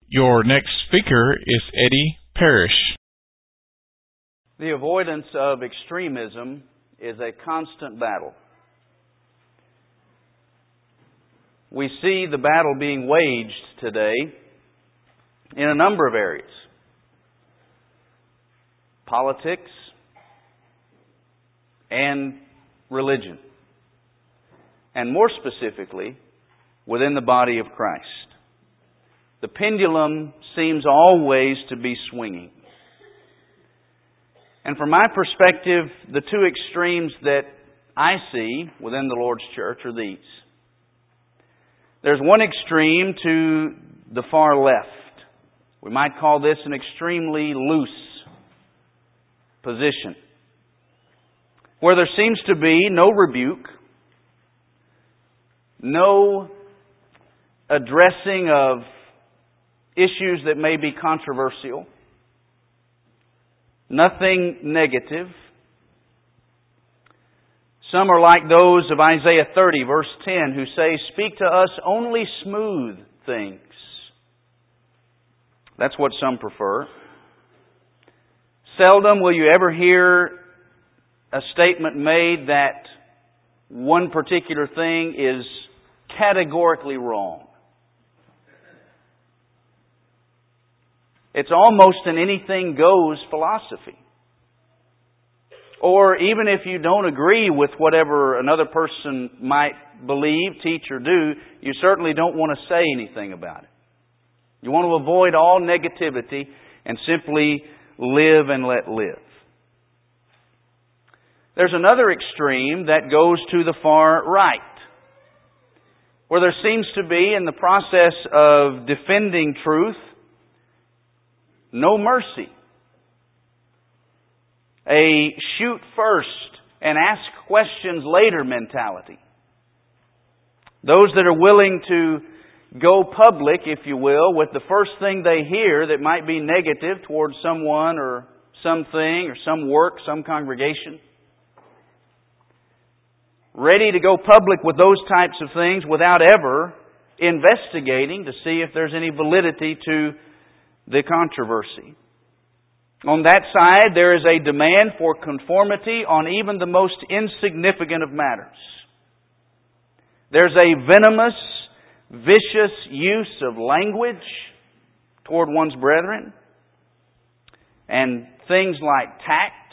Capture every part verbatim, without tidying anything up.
Your next speaker is Eddie Parrish. The avoidance of extremism is a constant battle. We see the battle being waged today in a number of areas. Politics and religion. And more specifically, within the body of Christ. The pendulum seems always to be swinging. And from my perspective, the two extremes that I see within the Lord's church are these. There's one extreme to the far left. We might call this an extremely loose position, where there seems to be no rebuke, no addressing of issues that may be controversial, nothing negative. Some are like those of Isaiah thirty, verse ten, who say, "Speak to us only smooth things." That's what some prefer. Seldom will you ever hear a statement made that one particular thing is categorically wrong. It's almost an anything goes philosophy. Or even if you don't agree with whatever another person might believe, teach, or do, you certainly don't want to say anything about it. You want to avoid all negativity and simply live and let live. There's another extreme that goes to the far right, where there seems to be, in the process of defending truth, no mercy. A shoot first and ask questions later mentality. Those that are willing to go public, if you will, with the first thing they hear that might be negative towards someone or something or some work, some congregation. Ready to go public with those types of things without ever investigating to see if there's any validity to the controversy. On that side, there is a demand for conformity on even the most insignificant of matters. There's a venomous, vicious use of language toward one's brethren. And things like tact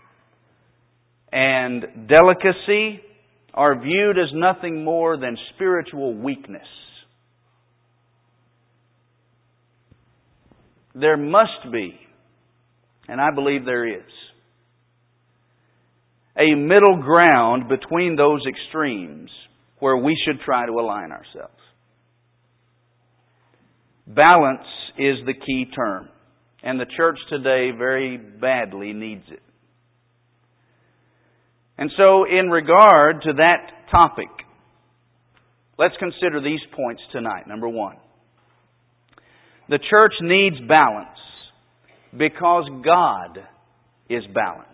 and delicacy are viewed as nothing more than spiritual weakness. There must be, and I believe there is, a middle ground between those extremes where we should try to align ourselves. Balance is the key term, and the church today very badly needs it. And so, in regard to that topic, let's consider these points tonight. Number one, the church needs balance because God is balanced.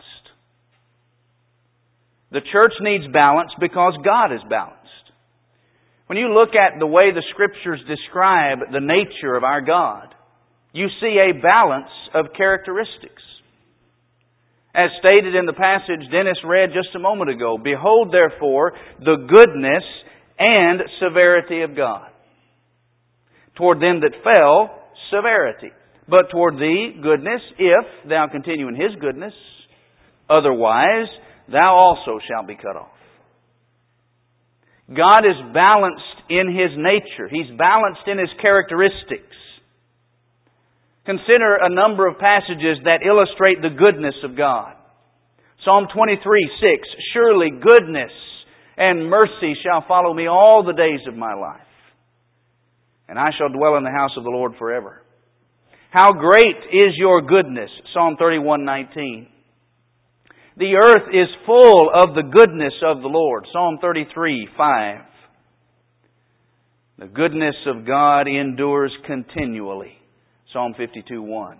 The church needs balance because God is balanced. When you look at the way the Scriptures describe the nature of our God, you see a balance of characteristics. As stated in the passage Dennis read just a moment ago, "Behold, therefore, the goodness and severity of God. Toward them that fell, severity. But toward thee, goodness, if thou continue in His goodness. Otherwise, thou also shalt be cut off." God is balanced in His nature. He's balanced in His characteristics. Consider a number of passages that illustrate the goodness of God. Psalm twenty-three, six, "Surely goodness and mercy shall follow me all the days of my life, and I shall dwell in the house of the Lord forever. How great is your goodness," Psalm thirty-one, nineteen. "The earth is full of the goodness of the Lord," Psalm thirty-three, five. "The goodness of God endures continually," Psalm fifty-two, one.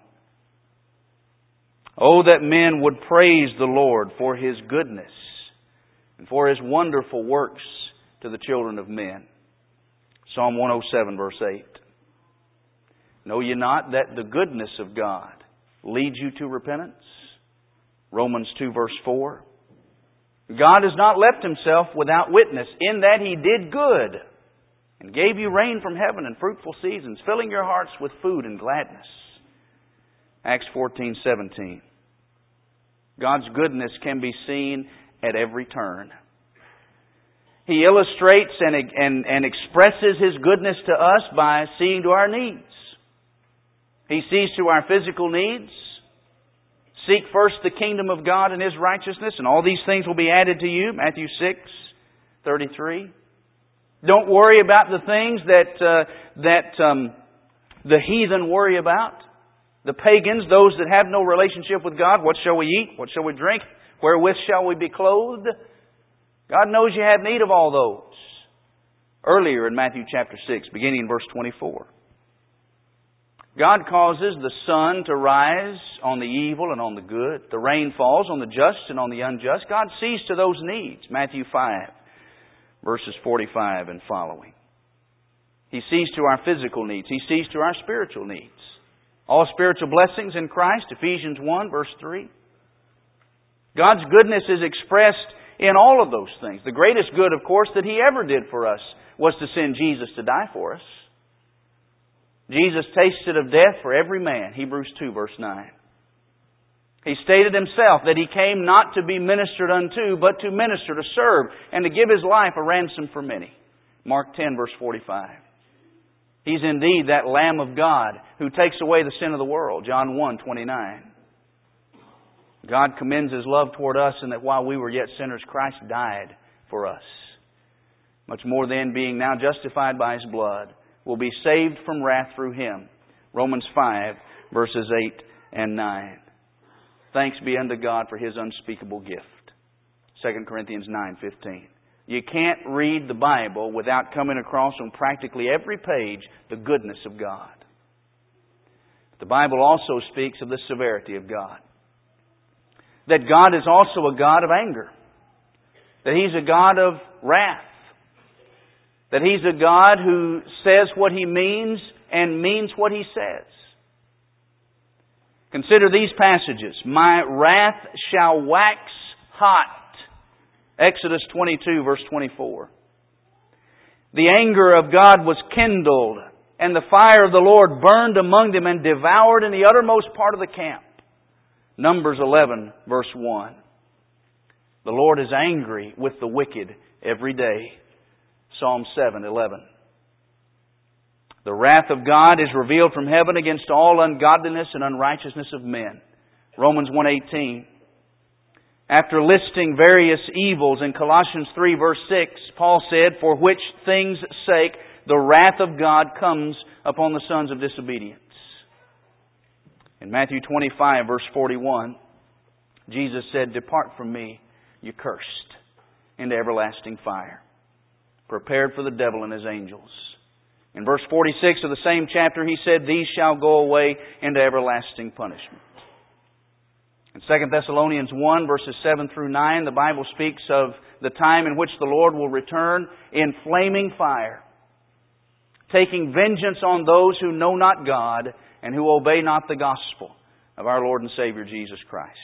"Oh, that men would praise the Lord for His goodness and for His wonderful works to the children of men," Psalm one oh seven, verse eight. Know ye not that the goodness of God leads you to repentance? Romans two verse four. God has not left Himself without witness, in that He did good, and gave you rain from heaven and fruitful seasons, filling your hearts with food and gladness. Acts fourteen seventeen. God's goodness can be seen at every turn. He illustrates and, and, and expresses His goodness to us by seeing to our needs. He sees to our physical needs. Seek first the kingdom of God and His righteousness, and all these things will be added to you. Matthew six thirty-three. Don't worry about the things that uh, that um, the heathen worry about. The pagans, those that have no relationship with God. What shall we eat? What shall we drink? Wherewith shall we be clothed? God knows you have need of all those. Earlier in Matthew chapter six, beginning in verse twenty-four. God causes the sun to rise on the evil and on the good. The rain falls on the just and on the unjust. God sees to those needs. Matthew five, verses forty-five and following. He sees to our physical needs. He sees to our spiritual needs. All spiritual blessings in Christ. Ephesians one, verse three. God's goodness is expressed in all of those things. The greatest good, of course, that He ever did for us was to send Jesus to die for us. Jesus tasted of death for every man. Hebrews two, verse nine. He stated Himself that He came not to be ministered unto, but to minister, to serve, and to give His life a ransom for many. Mark ten, verse forty-five. He's indeed that Lamb of God who takes away the sin of the world. John one, twenty-nine. God commends His love toward us in that while we were yet sinners, Christ died for us. Much more then, being now justified by His blood, will be saved from wrath through Him. Romans five, verses eight and nine. Thanks be unto God for His unspeakable gift. Second Corinthians nine fifteen. You can't read the Bible without coming across on practically every page the goodness of God. The Bible also speaks of the severity of God. That God is also a God of anger. That He's a God of wrath. That He's a God who says what He means and means what He says. Consider these passages. My wrath shall wax hot. Exodus twenty-two, verse twenty-four. The anger of God was kindled, and the fire of the Lord burned among them and devoured in the uttermost part of the camp. Numbers eleven, verse one. The Lord is angry with the wicked every day. Psalm seven, eleven. The wrath of God is revealed from heaven against all ungodliness and unrighteousness of men. Romans one eighteen. After listing various evils in Colossians three, verse six, Paul said, for which things' sake the wrath of God comes upon the sons of disobedience. In Matthew twenty-five, verse forty-one, Jesus said, depart from me, you cursed, into everlasting fire, prepared for the devil and his angels. In verse forty-six of the same chapter, He said, these shall go away into everlasting punishment. In Second Thessalonians one, verses seven through nine, the Bible speaks of the time in which the Lord will return in flaming fire, taking vengeance on those who know not God and who obey not the gospel of our Lord and Savior Jesus Christ.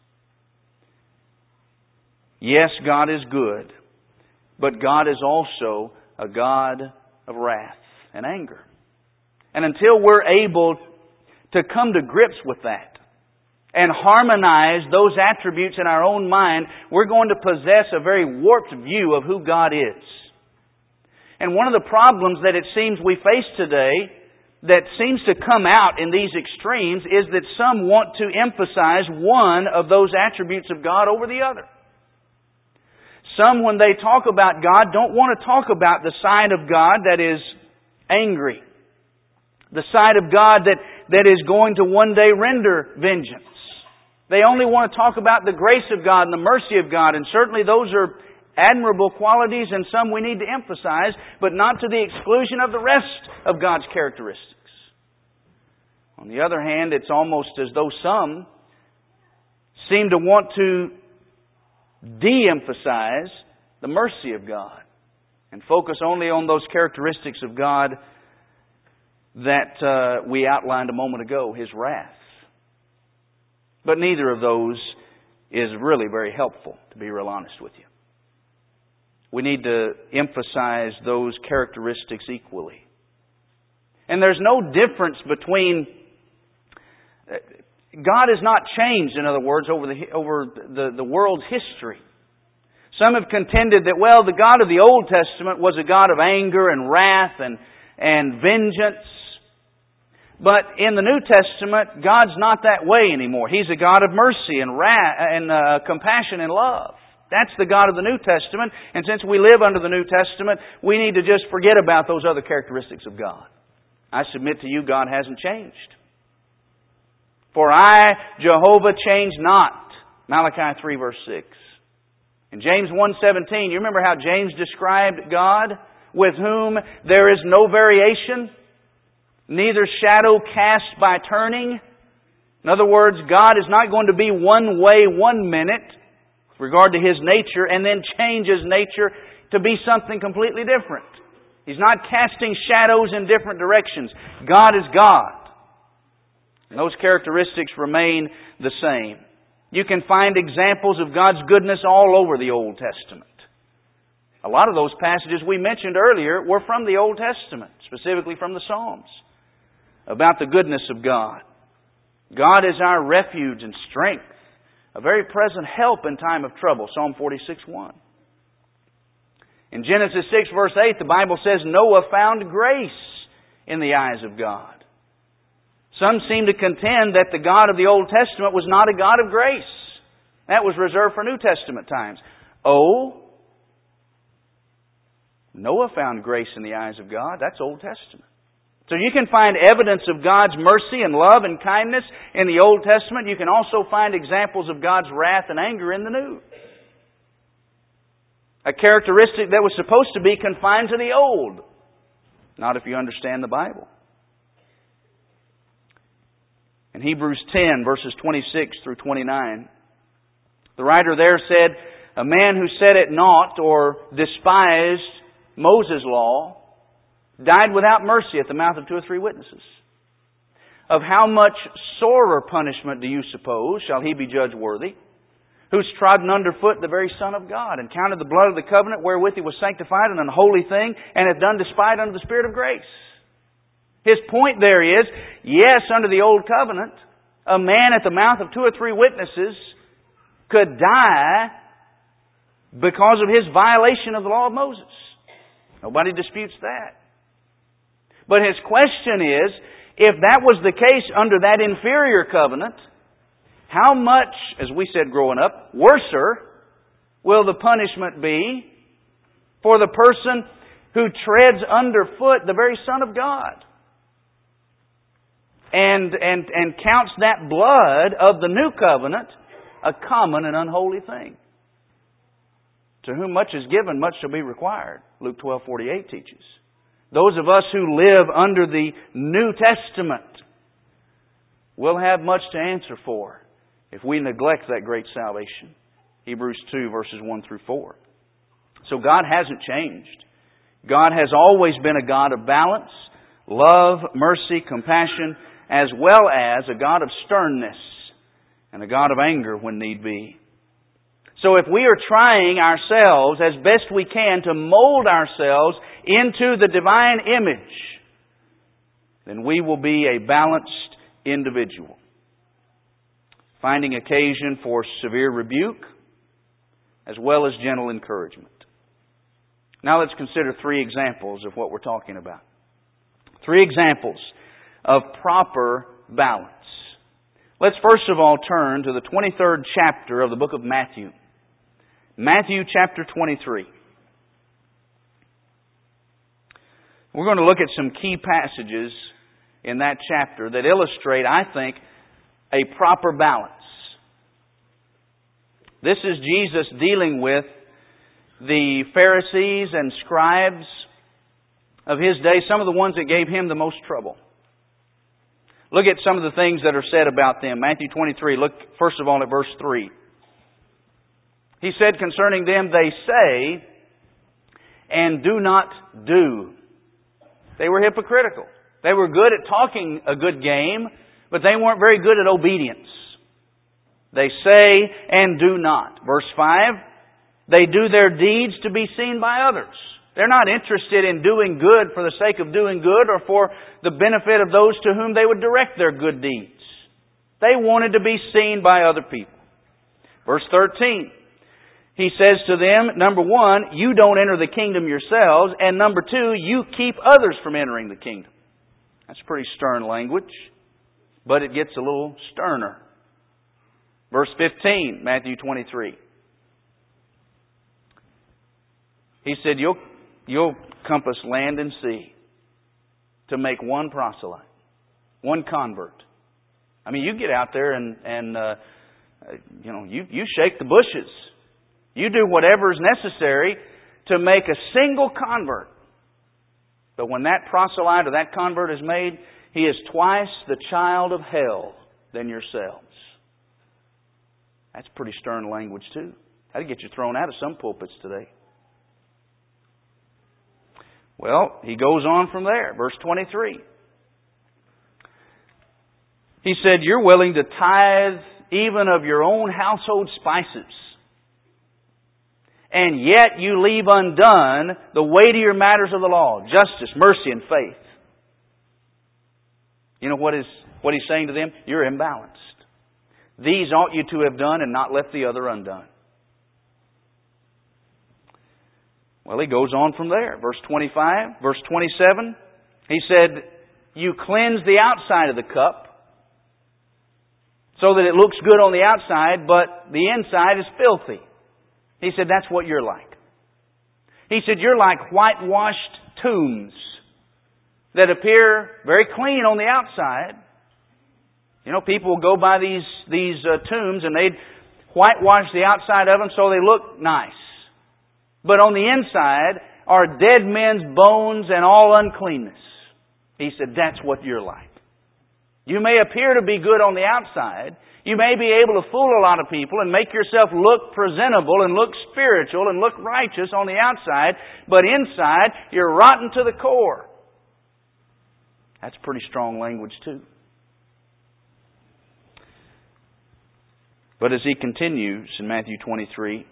Yes, God is good, but God is also a God of wrath and anger. And until we're able to come to grips with that, and harmonize those attributes in our own mind, we're going to possess a very warped view of who God is. And one of the problems that it seems we face today that seems to come out in these extremes is that some want to emphasize one of those attributes of God over the other. Some, when they talk about God, don't want to talk about the side of God that is angry. The side of God that, that is going to one day render vengeance. They only want to talk about the grace of God and the mercy of God, and certainly those are admirable qualities and some we need to emphasize, but not to the exclusion of the rest of God's characteristics. On the other hand, it's almost as though some seem to want to de-emphasize the mercy of God and focus only on those characteristics of God that uh, we outlined a moment ago, His wrath. But neither of those is really very helpful, to be real honest with you. We need to emphasize those characteristics equally. And there's no difference between... God has not changed, in other words, over the over the, the world's history. Some have contended that, well, the God of the Old Testament was a God of anger and wrath and, and vengeance. But in the New Testament, God's not that way anymore. He's a God of mercy and wrath and uh, compassion and love. That's the God of the New Testament. And since we live under the New Testament, we need to just forget about those other characteristics of God. I submit to you, God hasn't changed. For I, Jehovah, change not. Malachi three verse six. In James one seventeen, you remember how James described God? With whom there is no variation, neither shadow cast by turning. In other words, God is not going to be one way one minute with regard to His nature and then change His nature to be something completely different. He's not casting shadows in different directions. God is God. And those characteristics remain the same. You can find examples of God's goodness all over the Old Testament. A lot of those passages we mentioned earlier were from the Old Testament, specifically from the Psalms, about the goodness of God. God is our refuge and strength, a very present help in time of trouble, Psalm forty-six one. In Genesis six verse eight, the Bible says Noah found grace in the eyes of God. Some seem to contend that the God of the Old Testament was not a God of grace. That was reserved for New Testament times. Oh, Noah found grace in the eyes of God. That's Old Testament. So you can find evidence of God's mercy and love and kindness in the Old Testament. You can also find examples of God's wrath and anger in the New. A characteristic that was supposed to be confined to the Old. Not if you understand the Bible. In Hebrews ten, verses twenty-six through twenty-nine, the writer there said, a man who set at naught or despised Moses' law died without mercy at the mouth of two or three witnesses. Of how much sorer punishment do you suppose shall he be judged worthy, who's trodden underfoot the very Son of God, and counted the blood of the covenant wherewith he was sanctified an unholy thing, and hath done despite unto the Spirit of grace? His point there is, yes, under the Old Covenant, a man at the mouth of two or three witnesses could die because of his violation of the law of Moses. Nobody disputes that. But his question is, if that was the case under that inferior covenant, how much, as we said growing up, worser will the punishment be for the person who treads underfoot the very Son of God? And, and, and counts that blood of the new covenant a common and unholy thing. To whom much is given, much shall be required. Luke twelve forty-eight teaches. Those of us who live under the New Testament will have much to answer for if we neglect that great salvation. Hebrews two verses one through four. So God hasn't changed. God has always been a God of balance, love, mercy, compassion, as well as a God of sternness and a God of anger when need be. So if we are trying ourselves as best we can to mold ourselves into the divine image, then we will be a balanced individual, finding occasion for severe rebuke as well as gentle encouragement. Now let's consider three examples of what we're talking about. Three examples of proper balance. Let's first of all turn to the twenty-third chapter of the book of Matthew. Matthew chapter twenty-three. We're going to look at some key passages in that chapter that illustrate, I think, a proper balance. This is Jesus dealing with the Pharisees and scribes of His day, some of the ones that gave Him the most trouble. Look at some of the things that are said about them. Matthew twenty-three, look first of all at verse three. He said concerning them, they say and do not do. They were hypocritical. They were good at talking a good game, but they weren't very good at obedience. They say and do not. Verse five, they do their deeds to be seen by others. They're not interested in doing good for the sake of doing good or for the benefit of those to whom they would direct their good deeds. They wanted to be seen by other people. Verse thirteen, He says to them, number one, you don't enter the kingdom yourselves, and number two, you keep others from entering the kingdom. That's pretty stern language, but it gets a little sterner. Verse fifteen, Matthew twenty-three. He said, you'll, you'll compass land and sea to make one proselyte, one convert. I mean, you get out there and, and uh, you know, you, you shake the bushes. You do whatever is necessary to make a single convert. But when that proselyte or that convert is made, he is twice the child of hell than yourselves. That's pretty stern language too. That'd get you thrown out of some pulpits today. Well, he goes on from there. Verse twenty-three. He said, you're willing to tithe even of your own household spices. And yet you leave undone the weightier matters of the law, justice, mercy, and faith. You know what is what he's saying to them? You're imbalanced. These ought you to have done and not left the other undone. Well, he goes on from there. Verse twenty-five, verse twenty-seven. He said, you cleanse the outside of the cup so that it looks good on the outside, but the inside is filthy. He said, that's what you're like. He said, you're like whitewashed tombs that appear very clean on the outside. You know, people will go by these, these uh, tombs and they'd whitewash the outside of them so they look nice. But on the inside are dead men's bones and all uncleanness. He said, that's what you're like. You may appear to be good on the outside. You may be able to fool a lot of people and make yourself look presentable and look spiritual and look righteous on the outside, but inside you're rotten to the core. That's pretty strong language too. But as he continues in Matthew twenty-three,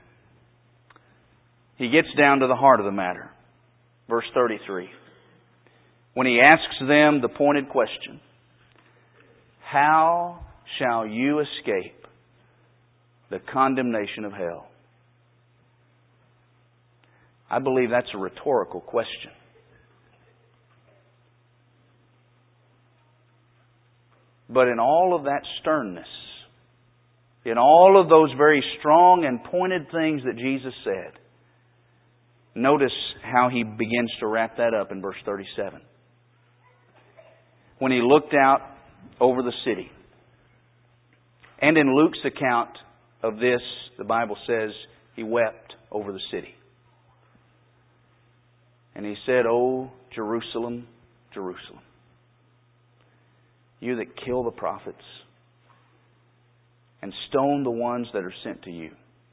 he gets down to the heart of the matter. Verse thirty-three. When he asks them the pointed question, how shall you escape the condemnation of hell? I believe that's a rhetorical question. But in all of that sternness, in all of those very strong and pointed things that Jesus said, notice how he begins to wrap that up in verse thirty-seven. When he looked out over the city. And in Luke's account of this, the Bible says he wept over the city. And he said, "O Jerusalem, Jerusalem, you that kill the prophets and stone the ones that are sent to you.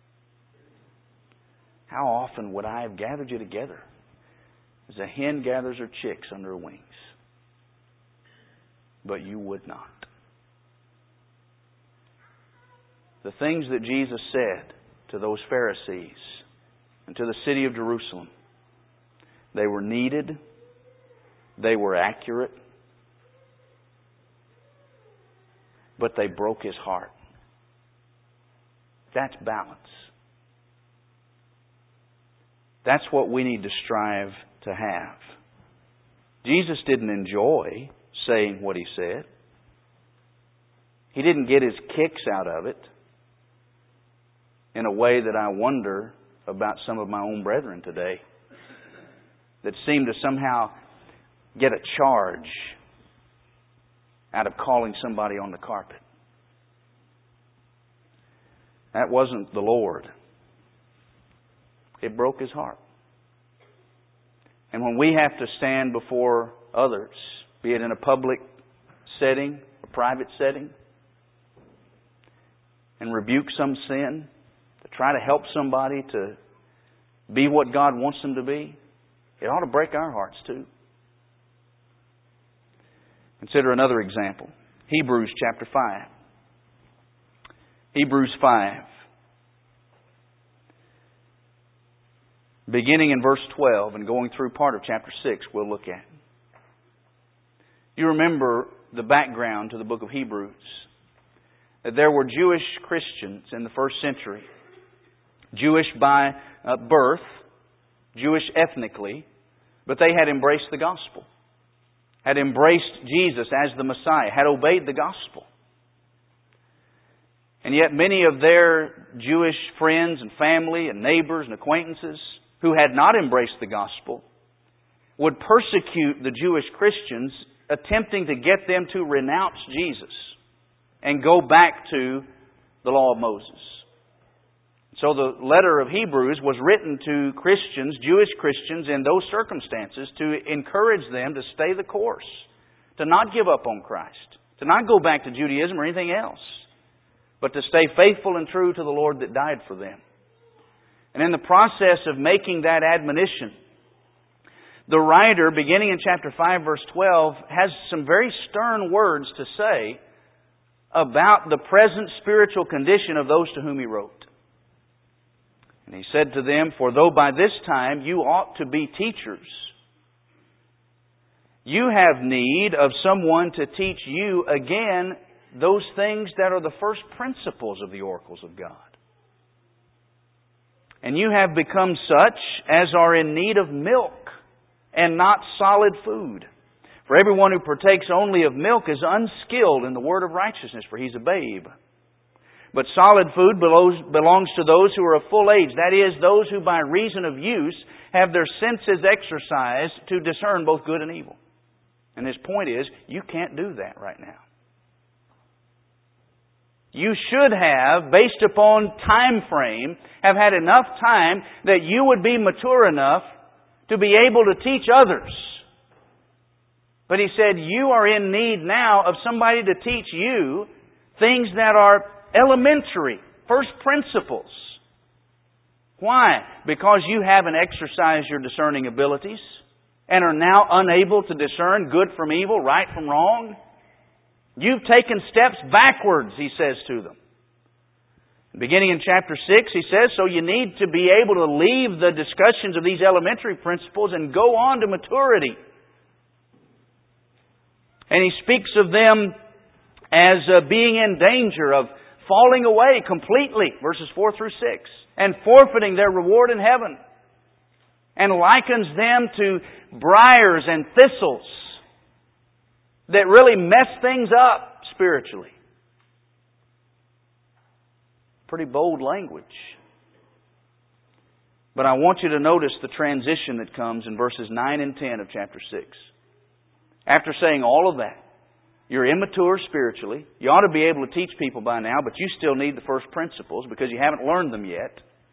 How often would I have gathered you together as a hen gathers her chicks under her wings? But you would not." The things that Jesus said to those Pharisees and to the city of Jerusalem, they were needed, they were accurate, but they broke his heart. That's balance. That's what we need to strive to have. Jesus didn't enjoy saying what he said. He didn't get his kicks out of it in a way that I wonder about some of my own brethren today that seem to somehow get a charge out of calling somebody on the carpet. That wasn't the Lord. It broke his heart. And when we have to stand before others, be it in a public setting, a private setting, and rebuke some sin, to try to help somebody to be what God wants them to be, it ought to break our hearts too. Consider another example. Hebrews chapter five. Hebrews five. Beginning in verse twelve and going through part of chapter six, we'll look at. You remember the background to the book of Hebrews. That there were Jewish Christians in the first century. Jewish by uh, birth, Jewish ethnically, but they had embraced the gospel. Had embraced Jesus as the Messiah, had obeyed the gospel. And yet many of their Jewish friends and family and neighbors and acquaintances who had not embraced the gospel would persecute the Jewish Christians, attempting to get them to renounce Jesus and go back to the law of Moses. So the letter of Hebrews was written to Christians, Jewish Christians, in those circumstances to encourage them to stay the course, to not give up on Christ, to not go back to Judaism or anything else, but to stay faithful and true to the Lord that died for them. And in the process of making that admonition, the writer, beginning in chapter five, verse twelve, has some very stern words to say about the present spiritual condition of those to whom he wrote. And he said to them, "For though by this time you ought to be teachers, you have need of someone to teach you again those things that are the first principles of the oracles of God. And you have become such as are in need of milk and not solid food. For everyone who partakes only of milk is unskilled in the word of righteousness, for he's a babe. But solid food belongs to those who are of full age, that is, those who by reason of use have their senses exercised to discern both good and evil." And his point is, you can't do that right now. You should have, based upon time frame, have had enough time that you would be mature enough to be able to teach others. But he said, you are in need now of somebody to teach you things that are elementary, first principles. Why? Because you haven't exercised your discerning abilities and are now unable to discern good from evil, right from wrong. You've taken steps backwards, he says to them. Beginning in chapter six, he says, so you need to be able to leave the discussions of these elementary principles and go on to maturity. And he speaks of them as uh, being in danger of falling away completely, verses four through six, and forfeiting their reward in heaven. And likens them to briars and thistles that really mess things up spiritually. Pretty bold language. But I want you to notice the transition that comes in verses nine and ten of chapter six. After saying all of that, you're immature spiritually. You ought to be able to teach people by now, but you still need the first principles because you haven't learned them yet.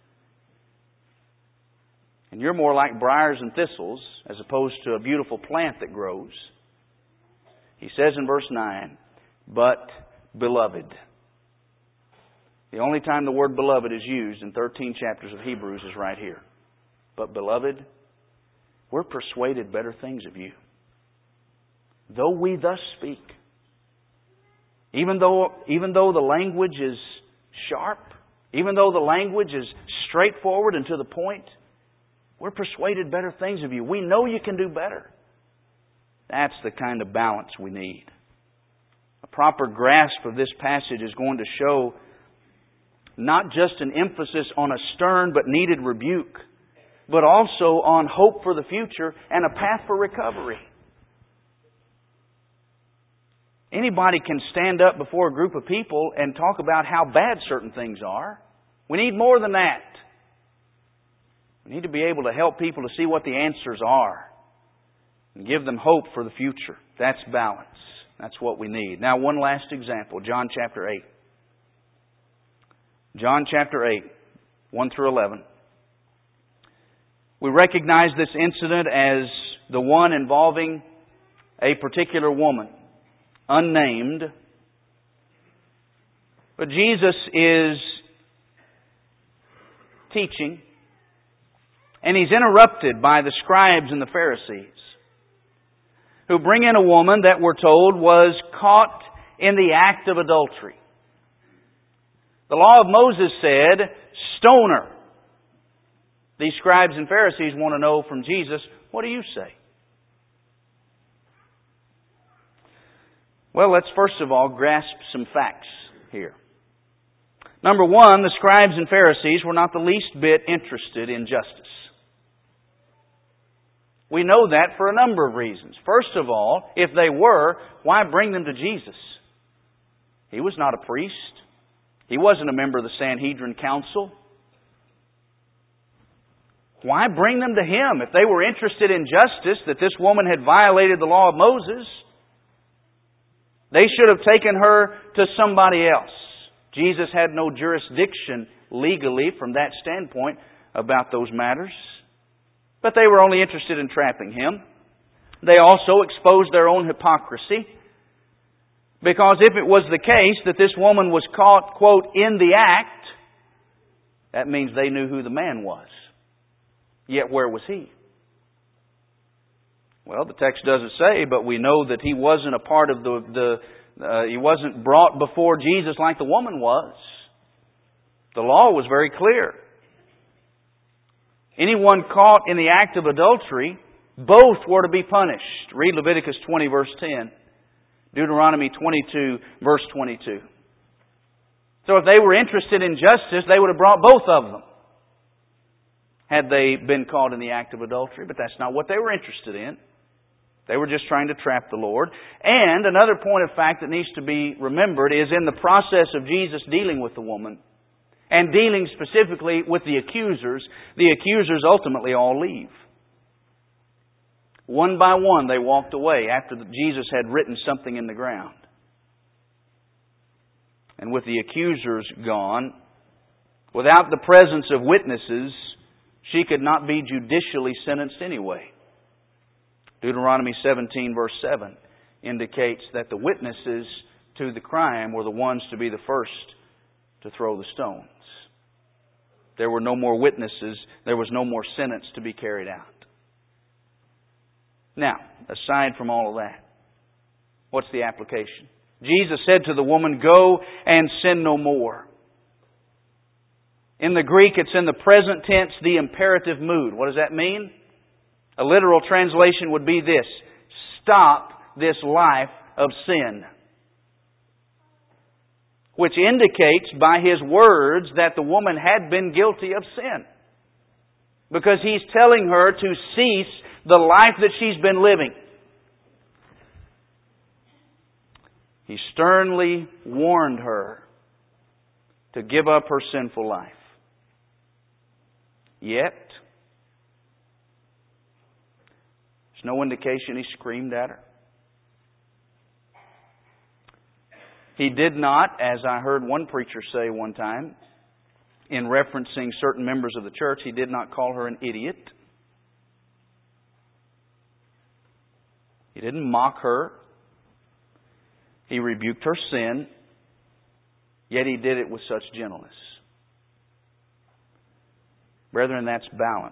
And you're more like briars and thistles as opposed to a beautiful plant that grows. He says in verse nine, but beloved. The only time the word beloved is used in thirteen chapters of Hebrews is right here. But beloved, we're persuaded better things of you. Though we thus speak, even though, even though the language is sharp, even though the language is straightforward and to the point, we're persuaded better things of you. We know you can do better. That's the kind of balance we need. A proper grasp of this passage is going to show not just an emphasis on a stern but needed rebuke, but also on hope for the future and a path for recovery. Anybody can stand up before a group of people and talk about how bad certain things are. We need more than that. We need to be able to help people to see what the answers are and give them hope for the future. That's balance. That's what we need. Now, one last example. John chapter eight. John chapter eight, one through eleven. We recognize this incident as the one involving a particular woman, unnamed. But Jesus is teaching, and He's interrupted by the scribes and the Pharisees. who bring in a woman that we're told was caught in the act of adultery. The law of Moses said, stone her. These scribes and Pharisees want to know from Jesus, what do you say? Well, let's first of all grasp some facts here. Number one, the scribes and Pharisees were not the least bit interested in justice. We know that for a number of reasons. First of all, if they were, why bring them to Jesus? He was not a priest. He wasn't a member of the Sanhedrin Council. Why bring them to Him? If they were interested in justice, that this woman had violated the law of Moses, they should have taken her to somebody else. Jesus had no jurisdiction legally from that standpoint about those matters. But they were only interested in trapping Him. They also exposed their own hypocrisy. Because if it was the case that this woman was caught, quote, in the act, that means they knew who the man was. Yet where was he? Well, the text doesn't say, but we know that he wasn't a part of the, the uh, he wasn't brought before Jesus like the woman was. The law was very clear. Anyone caught in the act of adultery, both were to be punished. Read Leviticus twenty, verse ten. Deuteronomy twenty-two, verse twenty-two. So if they were interested in justice, they would have brought both of them, had they been caught in the act of adultery. But that's not what they were interested in. They were just trying to trap the Lord. And another point of fact that needs to be remembered is in the process of Jesus dealing with the woman, and dealing specifically with the accusers, the accusers ultimately all leave. One by one they walked away after Jesus had written something in the ground. And with the accusers gone, without the presence of witnesses, she could not be judicially sentenced anyway. Deuteronomy seventeen, verse seven indicates that the witnesses to the crime were the ones to be the first to throw the stones. There were no more witnesses. There was no more sentence to be carried out. Now, aside from all of that, what's the application? Jesus said to the woman, "Go and sin no more." In the Greek, it's in the present tense, the imperative mood. What does that mean? A literal translation would be this: stop this life of sin. Which indicates by His words that the woman had been guilty of sin. Because He's telling her to cease the life that she's been living. He sternly warned her to give up her sinful life. Yet, there's no indication He screamed at her. He did not, as I heard one preacher say one time, in referencing certain members of the church, he did not call her an idiot. He didn't mock her. He rebuked her sin, yet He did it with such gentleness. Brethren, that's balance.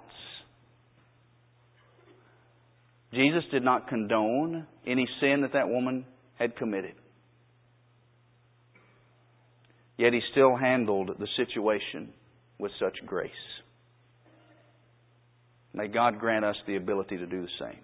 Jesus did not condone any sin that that woman had committed. Yet He still handled the situation with such grace. May God grant us the ability to do the same.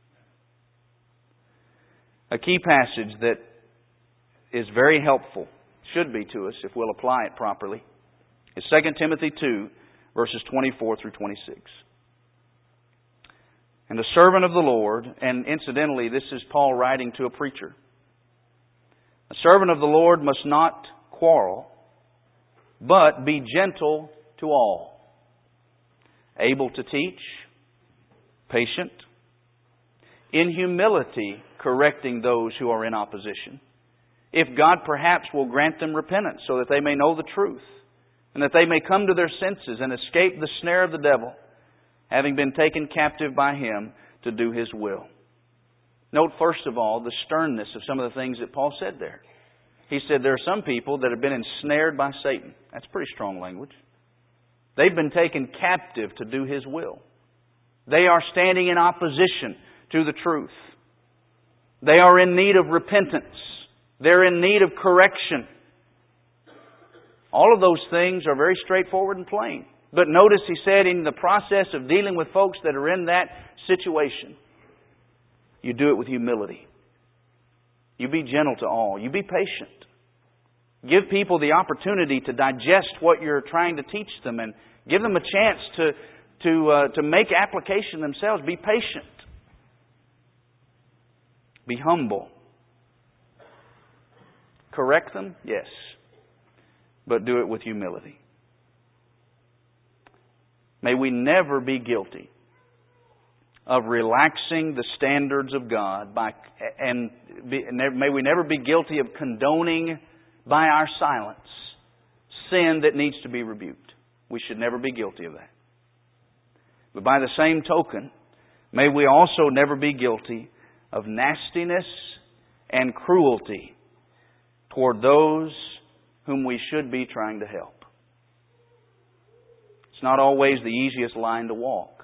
A key passage that is very helpful, should be to us if we'll apply it properly, is Second Timothy two, verses twenty-four through twenty-six. And a servant of the Lord, and incidentally, this is Paul writing to a preacher. A servant of the Lord must not quarrel, but be gentle to all, able to teach, patient, in humility correcting those who are in opposition, if God perhaps will grant them repentance so that they may know the truth, and that they may come to their senses and escape the snare of the devil, having been taken captive by him to do his will. Note first of all the sternness of some of the things that Paul said there. He said there are some people that have been ensnared by Satan. That's pretty strong language. They've been taken captive to do his will. They are standing in opposition to the truth. They are in need of repentance. They're in need of correction. All of those things are very straightforward and plain. But notice he said in the process of dealing with folks that are in that situation, you do it with humility. You be gentle to all. You be patient. Give people the opportunity to digest what you're trying to teach them and give them a chance to, to, uh, to make application themselves. Be patient. Be humble. Correct them? Yes. But do it with humility. May we never be guilty of relaxing the standards of God by, and be, may we never be guilty of condoning by our silence sin that needs to be rebuked. We should never be guilty of that. But by the same token, may we also never be guilty of nastiness and cruelty toward those whom we should be trying to help. It's not always the easiest line to walk,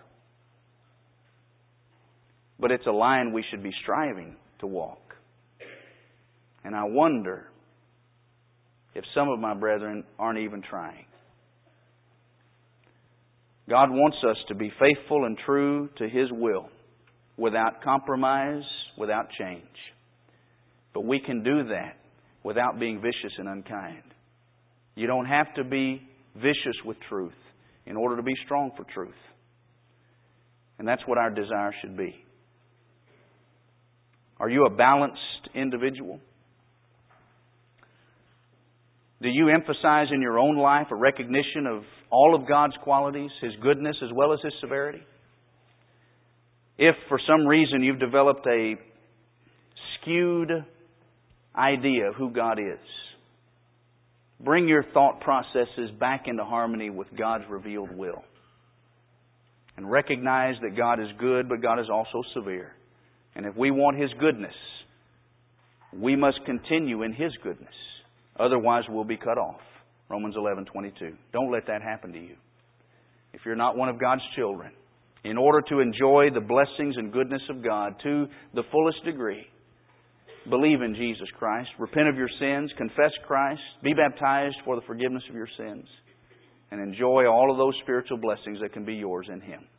but it's a line we should be striving to walk. And I wonder if some of my brethren aren't even trying. God wants us to be faithful and true to His will, without compromise, without change. But we can do that without being vicious and unkind. You don't have to be vicious with truth in order to be strong for truth. And that's what our desire should be. Are you a balanced individual? Do you emphasize in your own life a recognition of all of God's qualities, His goodness as well as His severity? If for some reason you've developed a skewed idea of who God is, bring your thought processes back into harmony with God's revealed will. And recognize that God is good, but God is also severe. And if we want His goodness, we must continue in His goodness. Otherwise we'll be cut off. Romans eleven twenty-two. Don't let that happen to you. If you're not one of God's children, in order to enjoy the blessings and goodness of God to the fullest degree, believe in Jesus Christ, repent of your sins, confess Christ, be baptized for the forgiveness of your sins, and enjoy all of those spiritual blessings that can be yours in Him.